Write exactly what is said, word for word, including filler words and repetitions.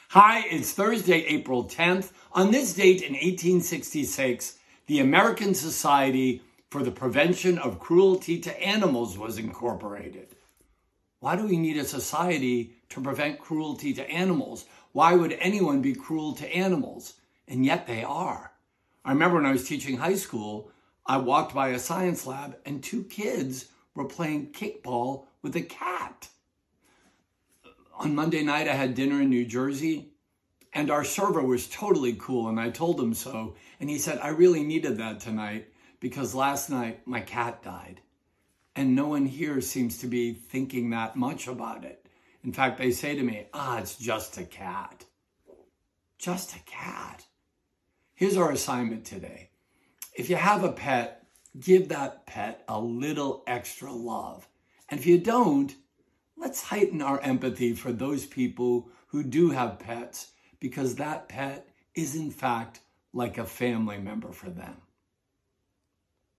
Hi, it's Thursday, April tenth. On this date in eighteen sixty-six, the American Society for the Prevention of Cruelty to Animals was incorporated. Why do we need a society to prevent cruelty to animals? Why would anyone be cruel to animals? And yet they are. I remember when I was teaching high school, I walked by a science lab and two kids were playing kickball with a cat. On Monday night, I had dinner in New Jersey, and our server was totally cool, and I told him so. And he said, I really needed that tonight because last night my cat died. And no one here seems to be thinking that much about it. In fact, they say to me, ah, it's just a cat. Just a cat. Here's our assignment today. If you have a pet, give that pet a little extra love. And if you don't, let's heighten our empathy for those people who do have pets, because that pet is in fact like a family member for them.